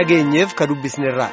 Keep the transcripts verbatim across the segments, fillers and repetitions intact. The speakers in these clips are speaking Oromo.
dhageenyeef ka dubbisnerraa.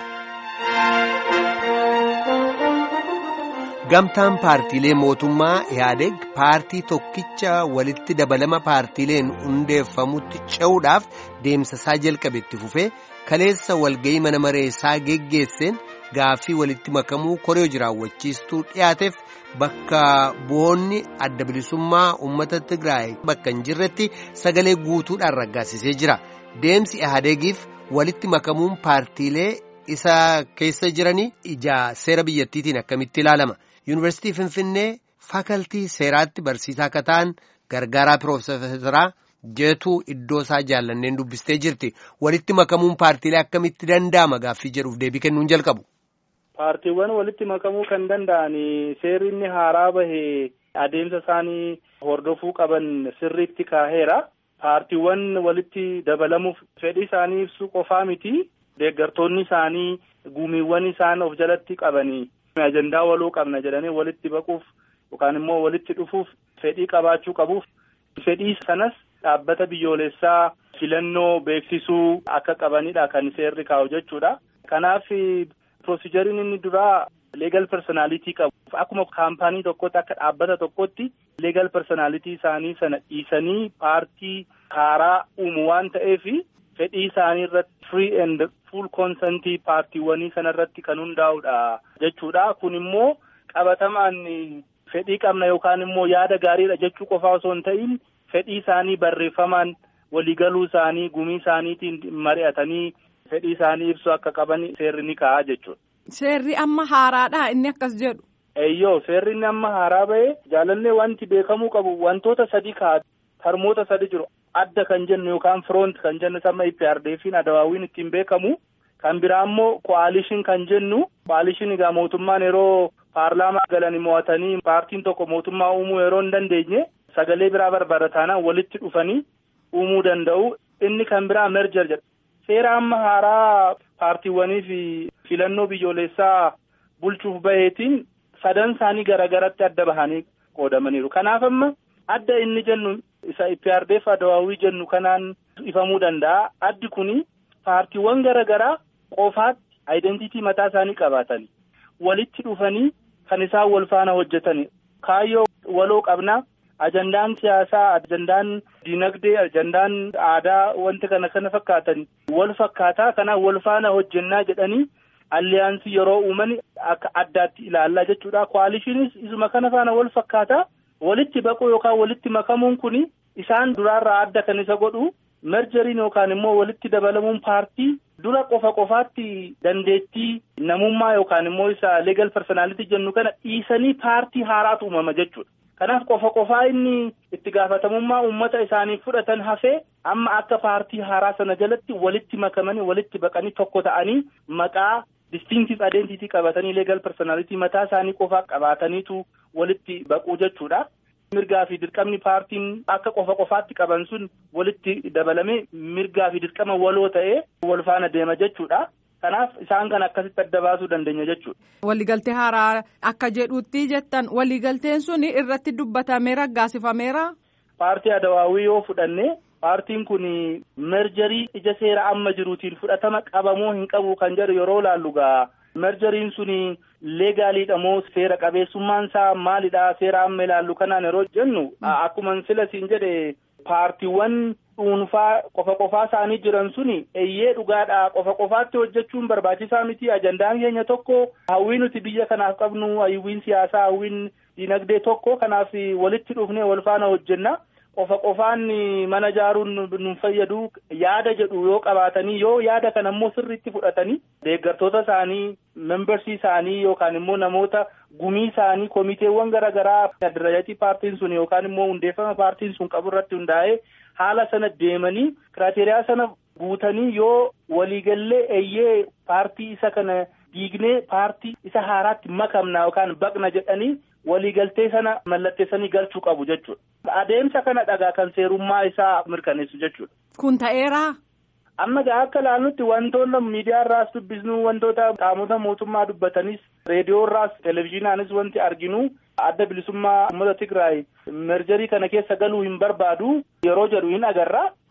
Gamtaan paartiilee mootummaa Ihaadeg paartii tokkicha walitti dabalama paartiileen hundeeffamutti ce'uudhaaf deemsasaa jalqabetti fufee kaleessa walga'ii mana mareessaa geggeesseen gaaffii walitti makamuu koree jiraawwachiistuu dhiyaateef bakka bu'oonni adda bilisummaa uummata Tigraay bakka hin jirretti sagalee guutuudhaan raggaasisee jira. Deemsi Ihaadegiif walitti makamuun paartiilee isa keessa jiranii ija seera biyyattiitiin akkamitti ilaalama? Yuunivarsiitii Finfinnee faakaltii seeraatti barsiisaa akka ta'an gargaaraa piroofeesaraa jeetuu iddoo isaa jaallanneen dubbistee jirti. Walitti makamuun paartiilee akkamitti danda'ama gaaffii jedhuuf deebii kennuun jalqabu. Paartiiwwan walitti makamuu kan danda'an seerri inni haaraa bahee adeemsa isaanii hordofuu qaban sirriitti kaaheera. Paartiiwwan walitti dabalamuuf fedhii isaanii ibsuu qofaa miti. Deeggartoonni isaanii gumiiwwan isaan of jalatti qabanii ajandaa waloo qabna jedhanii walitti baquuf yookaan immoo walitti dhufuuf fedhii qabaachuu qabuuf fedhii sanas dhaabbata biyyoolessaa filannoo beeksisuu akka qabanidha kan seerri kaa'u jechuudha. Kanaaf piroosijeriin inni duraa leegal personaalitii qabu. Akkuma kaampaanii tokkotti akka dhaabbata tokkotti leegal personaalitii isaanii sana dhiisanii paartii haaraa uumu waan ta'eef fedhii isaanii irratti free and full consentii paartiiwwanii sana irratti kan hundaa'udha jechuudha. Kun immoo qabatamaan fedhii qabna yookaan immoo yaada gaariidha jechuu qofaa osoo hin ta'in fedhii isaanii barreeffamaan waliigaluu isaanii gumii isaaniitiin mari'atanii fedhii isaanii ibsu akka qaban seerri ni kaa'a jechuudha. Seerri amma haaraadha inni akkas jedhu. Eeyyoo seerri inni amma haaraa ba'e jaalallee wanti beekamuu qabu wantoota sadii kaa'atu harmoota sadii jiru. Adda kan jennu yookaan firoont kan jennu sama I P R D F'n adawaawiin ittiin beekamu kan biraa immoo ko'aalishin kan jennu ko'aalishin egaa mootummaan yeroo paarlaamaa galanii mo'atanii paartiin tokko mootummaa uumuu yeroo hin dandeenye sagalee biraa barbaadataanaan walitti dhufanii uumuu danda'u. Inni kan biraa merger jedha. Seera amma haaraa paartiiwwanii fi filannoo biyyoolessaa bulchuuf baheetiin sadan isaanii garagaratti adda bahanii qoodamaniiru. Kanaaf amma adda inni jennu isa I P R D F adawaawii jennu kanaan ifamuu danda'a. Addi kuni paartiiwwan garagaraa qofaatti aayidentiitii mataa isaanii qabaatanii walitti dhufanii kan isaan wal faana hojjetanii kaayyoo waloo qabna. Ajandaan siyaasaa, ajandaan dinagdee, ajandaan aadaa wanti kana kana fakkaatan wal fakkaataa kanaan wal faana hojjennaa jedhanii alliyaansii yeroo uuman akka addaatti ilaallaa jechuudha. Ko'aalishiinis isuma kana faana wal fakkaataa walitti baquu yookaan walitti makamuun kuni isaan duraarraa adda kan isa godhu merjeriin yookaan immoo walitti dabalamuun paartii dura qofa qofaatti dandeettii namummaa yookaan immoo isa leegal personaalitii jennu kana dhiisanii paartii haaraatu uumama jechuudha. Kanaaf qofa qofaa inni itti gaafatamummaa uummata isaaniif fudhatan hafee amma akka paartii haaraa sana jalatti walitti makamanii walitti baqanii tokko ta'anii maqaa distinctive identity qabatanii leegal personality mataa isaanii qofaa qabaataniitu walitti baquu jechuudha. Mirgaa fi dirqamni paartiin akka qofa qofaatti qaban sun walitti dabalame mirgaa fi dirqama waloo ta'ee wal faana deema jechuudha. Kanaaf isaan kan akkasitti adda baasuu dandeenya jechuudha. Waliigaltee haaraa akka jedhutti jettan waliigalteen sun irratti dubbatamee raggaasifameera. Paartii adawaawii yoo fudhanne paartiin kun merjerii ija seera amma jiruutiin fudhatama qabamoo hin qabu kan jedhu yeroo laallu gaa merjeriin sun leegaaliidha moo seera qabeessummaan isaa maalidha seera amma ilaallu kanaan yeroo jennu akkuma sila siin jedhe paartiiwwan dhuunfaa qofa qofaa isaanii jiran suni eeyyee dhugaadhaa qofa qofaatti hojjechuun barbaachisaa miti. Ajandaan keenya tokko hawwii nuti biyya kanaaf qabnu hawwiin siyaasaa hawwiin dinagdee tokko kanaaf walitti dhufnee wal faana hojjenna. Qofa qofaan mana ijaaruun nu fayyadu yaada jedhu yoo qabaatanii yoo yaada kana immoo sirriitti fudhatanii deeggartoota isaanii membersii isaanii yookaan immoo namoota gumii isaanii komiteewwan garaagaraa adirajatii paartiin sun yookaan immoo hundeeffama paartiin sun qabu irratti hundaa'ee haala sana deemanii kiraateriyaa sana guutanii yoo waliigallee eeyyee paartii isa kana diignee paartii isa haaraatti makamna yookaan baqna jedhanii waliigaltee sana mallatteessanii galchuu qabu jechuudha. Adeemsa kana dhagaa kan seerummaa isaa mirkaneessu jechuudha. Kun ta'eeraa? Amma gaa akka ilaallutti wantoota miidiyaa irraas dubbisnu wantoota qaamota mootummaa dubbatanis reediyoo irraas televezyiinaanis wanti arginu adda bilisummaa uummata Tigraay merjerii kana keessa galuu hin barbaadu yeroo jedhu hin agarra.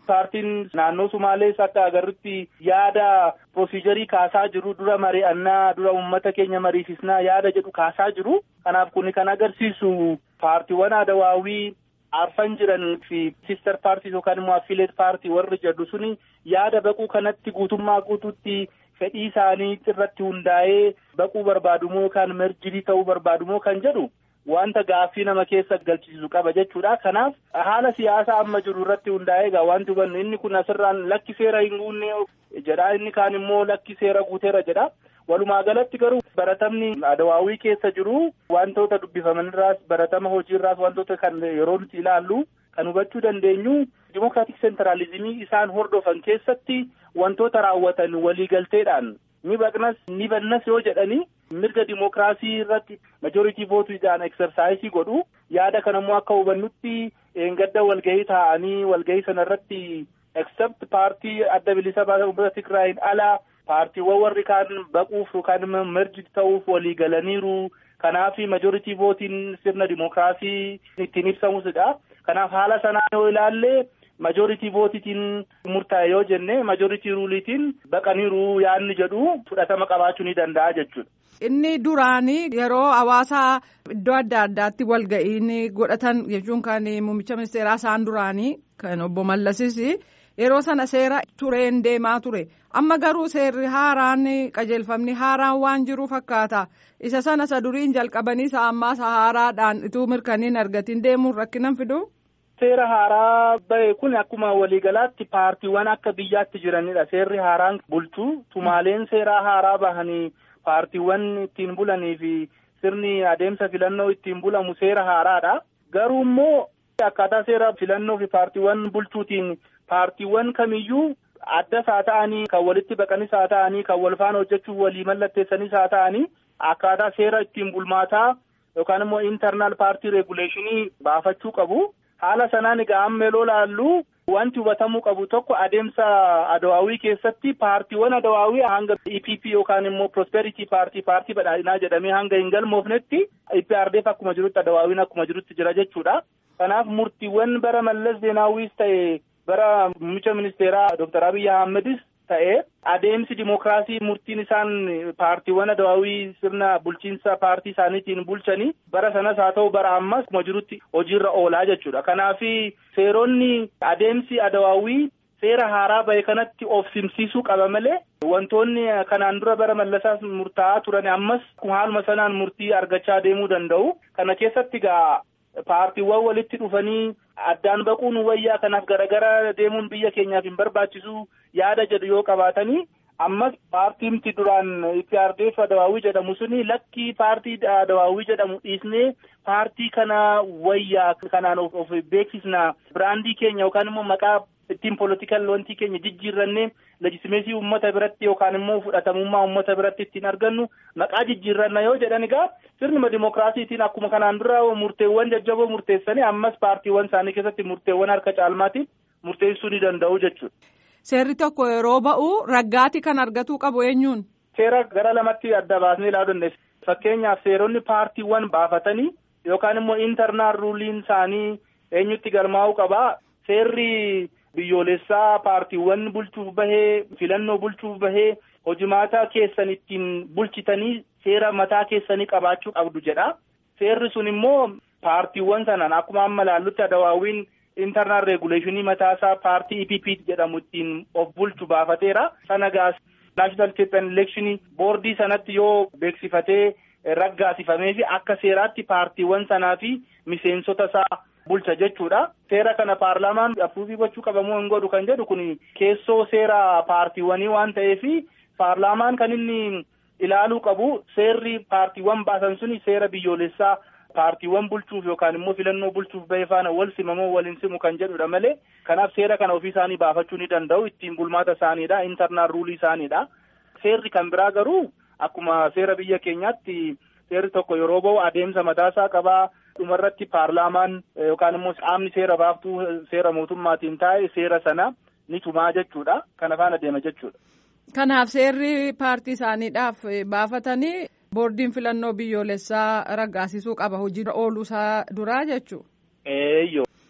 Paartiin naannoo Sumaalees akka agarrutti yaada pirosiijarii kaasaa jiru, dura mari'annaa, dura uummata keenya mariisisnaa yaada jedhu kaasaa jiru. Kanaaf kun kan agarsiisu paartiiwwan Adawaawii arfan jiran fi sister paartii yookaan immoo affiliate paartii warri jedhu suni yaada baquu kanatti guutummaa guutuutti fedhii isaanii irratti hundaa'ee baquu barbaadumoo yookaan merjidii ta'uu barbaadumoo kan jedhu wanta gaaffii nama keessa galchisiisu qaba jechuudha. Kanaaf haala siyaasaa amma jiru irratti hundaa'ee egaa wanti hubannu inni kun asirraan lakki seera hin guunne jedha, inni kaan immoo lakki seera guuteera jedha. Walumaa galatti garuu baratamni Adawaawii keessa jiru wantoota dubbifamanirraas baratama hojiirraas wantoota kan yeroo nuti ilaallu kan hubachuu dandeenyu dimokiraatik seentiraalizimii isaan hordofan keessatti wantoota raawwatan waliigalteedhaan ni baqnas ni bannas yoo jedhanii mirga dimokiraasii irratti majoritii vootuudhaan eksersaayisii godhu. Yaada kanammoo akka hubannutti eengadda walgahii taa'anii walgahii sanarratti except paartii adda bilisa baasaa Tigraayin alaa paartiiwwan warri kaan baquuf yookaan merji ta'uuf walii galaniiru. Kanaaf majoritii vootiin sirna dimokiraasii ittiin ibsamuudha. Kanaaf haala sanaa yoo ilaalle majoritii vootiitiin murtaa'e yoo jenne majoritii ruuliitiin baqaniiru yaadni jedhu fudhatama qabaachuu ni danda'a jechuudha. Inni duraanii yeroo hawaasaa iddoo adda addaatti walga'iin godhatan jechuun kan muummicha ministeeraa isaan duraanii kan obbo Mallasis yeroo sana seera tureen deemaa ture. Amma garuu seerri haaraan qajeelfamni haaraan waan jiru fakkaata. Isa sana isa duriin jalqabanii isa ammaa isa haaraadhaan ituu mirkaniin argatiin deemuun rakkinan fidu. Seera haaraa bahe kun akkuma waliigalaatti paartiiwwan akka biyyaatti jiranidha. Seerri haaraan bulchuu tumaaleen seeraa haaraa bahanii paartiiwwan ittiin bulanii fi sirni adeemsa filannoo ittiin bulamu seera haaraadha. Garuu immoo akkaataa seera filannoo fi paartiiwwan bulchuutiin paartiiwwan kamiyyuu adda isaa ta'anii kan walitti baqanis haa ta'anii kan wal faana hojjechuuf walii mallatteessanis haa ta'anii akkaataa seera ittiin bulmaataa yookaan immoo internal party regulation baafachuu qabu. Haala sanaan egaa amma yeroo laallu wanti hubatamuu qabu tokko adeemsa Adawaawii keessatti paartiiwwan Adawaawii hanga E P P yookaan immoo prosperity party paartii badhaadhinaa jedhamee hanga hin galmoofnetti E P R D F akkuma jirutti Adawaawiin akkuma jirutti jira jechuudha. Kanaaf murtiiwwan bara Mallas Zeenaawiis ta'e bara muummicha ministeeraa Doktar Abiyyi Ahmedis ta'e adeemsi dimokiraasii murtiin isaan paartiiwwan Adawaawii sirna bulchiinsa paartii isaaniitiin bulchanii bara sanas haa ta'u bara ammas akkuma jirutti hojiirra oolaa jechuudha. Kanaaf seeronni adeemsi Adawaawii seera haaraa bahe kanatti of simsiisuu qaba malee wantoonni kanaan dura bara Mallasaas murtaa'aa turan ammas haaluma sanaan murtii argachaa deemuu danda'u. Kana keessatti gaa paartiiwwan walitti dhufanii addaan baquun wayyaa kanaaf garagara deemuun biyya keenyaaf hin barbaachisu yaada jedhu yoo qabaatanii ammas paartiimti duraan E P R D F Adawaawii jedhamu suni lakkii paartii Adawaawii jedhamu dhiisnee paartii kana wayyaa kanaan of, of beeksisna biraandii keenya yookaan immoo maqaa ittiin politikal wantii keenya jijjiirrannee leejisimeesii uummata biratti yookaan immoo fudhatamummaa uummata biratti ittiin argannu maqaa jijjiirranna yoo jedhan egaa sirnuma dimokiraasiitiin akkuma kanaan dura murteewwan jajjaboo murteessanii ammas paartiiwwan isaanii keessatti murteewwan harka caalmaatiin murteessuu ni danda'u jechuudha. Seerri tokko yeroo ba'u raggaati kan argatuu qabu eenyuun? Seera gara lamatti adda baasnee ilaaluu dandeessa. Fakkeenyaaf seeronni paartiiwwan baafatanii yookaan immoo intarnaal ruuliin isaanii eenyutti galmaa'uu qaba. Seerri biyyoolessaa paartiiwwan bulchuuf bahee filannoo bulchuuf bahee hojimaata keessan ittiin bulchitanii seera mataa keessanii qabaachuu qabdu jedha. Seerri sun immoo paartiiwwan sanaan akkuma amma laallutti Adawaawiin internal regulation mataasaa paartii E P P jedhamu ittiin of bulchu baafateera. Sana gaas national Ethiopian election boordii sanatti yoo beeksifatee raggaasifamee fi akka seeraatti paartiiwwan sanaa fi miseensota isaa bulcha jechuudha. Seera kana paarlaamaan afuufii gochuu qabamoo hin godhu kan jedhu kun keessoo seera paartiiwwanii waan ta'eef paarlaamaan kan inni ilaaluu qabu seerri paartiiwwan baasan suni seera biyyoolessaa paartiiwwan bulchuuf yookaan immoo filannoo bulchuuf bahee faana wal simamoo wal hin simu kan jedhudha malee kanaaf seera kana ofii isaanii baafachuu ni danda'u ittiin bulmaata isaaniidha internal ruulii isaaniidha. Seerri kan biraa garuu akkuma seera biyya keenyaatti seerri tokko yeroo ba'u adeemsa mataasaa qabaa. Dhumarratti paarlaamaan yookaan immoo qaamni seera baaftuu seera mootummaatiin taa'e seera sana ni tumaa jechuudha. Kana faana deema jechuudha. Kanaaf seerri paartii isaaniidhaaf baafatanii boordiin filannoo biyyoolessaa raggaasisuu qaba hojiirra ooluu isaa duraa jechuudha. Eeyyoo.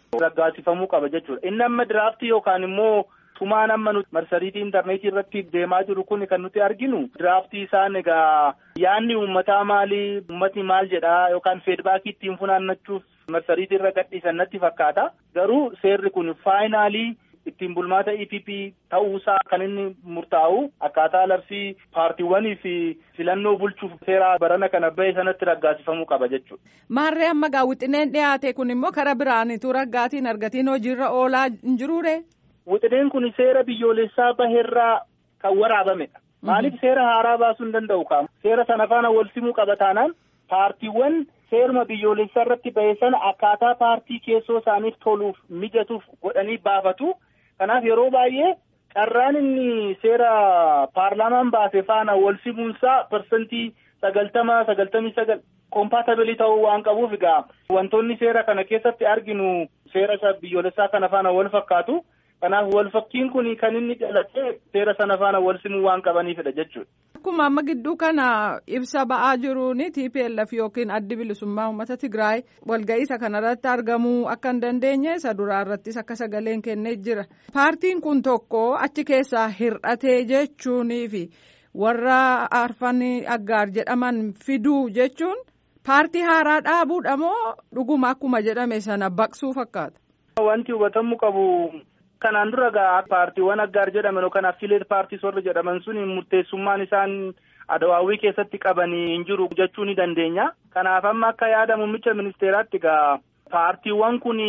raggaasifamuu qaba jechuudha. Inni amma diraaftii yookaan immoo tumaan amma nuti marsariitii intarneetii irratti deemaa jiru kun kan nuti arginu diraaftii isaan egaa yaanni uummataa maalii uummatni maal jedhaa yookaan feedbaakii ittiin funaannachuuf marsariitii irra gadhiisan natti fakkaata. Garuu seerri kun faayinaalii ittiin bulmaata E P P ta'uusaa kan inni murtaa'u akkaataa labsii paartiiwwanii fi filannoo bulchuuf seera barana kana bahe sanatti raggaasifamuu qaba jechuudha. Maarree amma wixineen dhiyaate kun immoo karaa biraanitu raggaatiin argatiin hojiirra oolaa hin jiruure. Wixineen kun seera biyyoolessaa baheerraa kan waraabamedha. Maaliif seera haaraa baasuu hin danda'u kaa'amu? Seera sana faana wal simuu qaba taanaan paartiiwwan seeruma biyyoolessaa irratti bahe sana akkaataa paartii keessoo isaaniif toluuf mijatuuf godhanii baafatu. Kanaaf yeroo baay'ee carraan inni seera paarlaamaan baase faana wal simuunsaa parsantii sagaltama sagaltamii sagal koompaatabilii ta'uu waan qabuuf egaa wantoonni seera kana keessatti arginu seera biyyoolessaa kana faana wal fakkaatu. Kanaaf wal fakkiin kun kan inni dhalatee seera sana faana wal simuu waan qabaniifidha jechuudha. Akkuma amma gidduu kana ibsa ba'aa jiruun T P L F yookiin addi bilisummaa uummata Tigraay walga'iisa kanarratti argamuu akka hin dandeenye isa duraa irrattis akka sagaleen kennee jira. Paartiin kun tokko achi keessaa hir'atee jechuunii fi warra arfan aggaar jedhaman fiduu jechuun paartii haaraa dhaabuudha moo dhuguma akkuma jedhame sana baqsuu fakkaata? Wanti hubatamuu qabu. Kanaan dura gaa paartiiwwan aggaar jedhaman yookaan affileet paartii warra jedhaman sun murteessummaan isaan adawaawwii keessatti qabanii hin jiru jechuu ni dandeenya. Kanaaf amma akka yaada muummicha ministeeraatti gaa paartiiwwan kun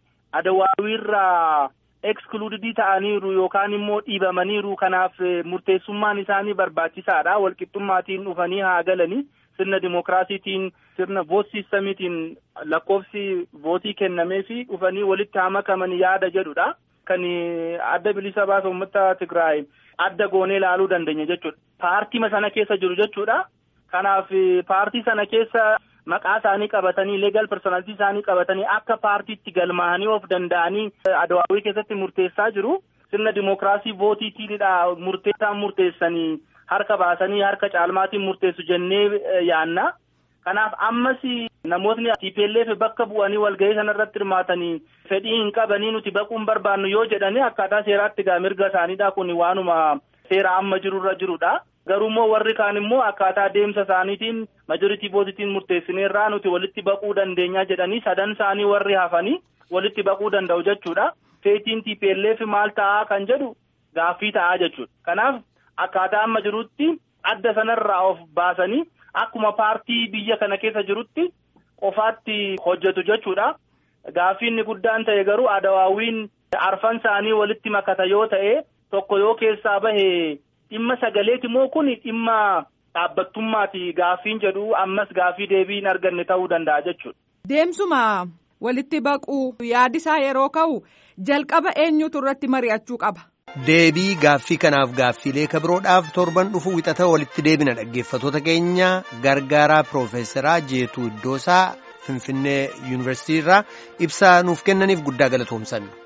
adawaawwiirraa ekskluudidii ta'aniiru yookaan immoo dhiibamaniiru. Kanaaf murteessummaan isaanii barbaachisaadha. Walqixxummaatiin dhufanii haa galanii sirna dimookiraasiitiin sirna voot siistamiitiin lakkoofsi vootii kennamee fi dhufanii walitti haa makaman yaada jedhudha. Kan adda bilisa baasa uummata Tigraay adda goonee ilaaluu dandeenya jechuudha. Paartii sana keessa jiru jechuudha. Kanaaf paartii sana keessa maqaa isaanii qabatanii leegal personaaltii isaanii qabatanii akka paartiitti galmaa'anii of danda'anii adawaawwii keessatti murteessaa jiru. Sirna dimookiraasii vootiitiinidha murteessaan murteessanii harka baasanii harka caalmaatiin murteessu jennee yaanna. Kanaaf ammas namootni T P L F bakka bu'anii walgahii sanarratti hirmaatanii fedhii hin qabanii nuti baquun barbaannu yoo jedhanii akkaataa seeraatti gaa mirga isaaniidha kun waanuma seera amma jirurra jirudha. Garuu immoo warri kaan immoo akkaataa deemsa isaaniitiin majoritii vootiitiin murteessineerraa nuti walitti baquu dandeenya jedhanii sadan isaanii warri hafanii walitti baquu danda'u jechuudha. Feetiin T P L F maal ta'aa kan jedhu gaaffii ta'aa jechuudha. Kanaaf akkaataa amma jirutti adda sanarraa of baasanii akkuma paartii biyya kana keessa jirutti qofaatti hojjetu jechuudha. Gaaffiin guddaan ta'e garuu adawaawwiin arfan isaanii walitti makata yoo ta'e tokko yoo keessaa bahe dhimma sagaleeti moo kun dhimma dhaabbattummaati gaaffiin jedhu ammas gaaffii deebii hin arganne ta'uu danda'a jechuudha. Deemsuma walitti baquu yaadisaa yeroo ka'u jalqaba eenyutu irratti mari'achuu qaba? Deebii gaaffii kanaaf gaaffiilee kabiroodhaaf torban dhufu wixata walitti deebina dhaggeeffatoota keenya gargaaraa Piroofeesaraa Jeetuu Iddoosaa Finfinnee Yuunivarsiitii irraa ibsaa nuuf kennaniif guddaa galatoomsanna.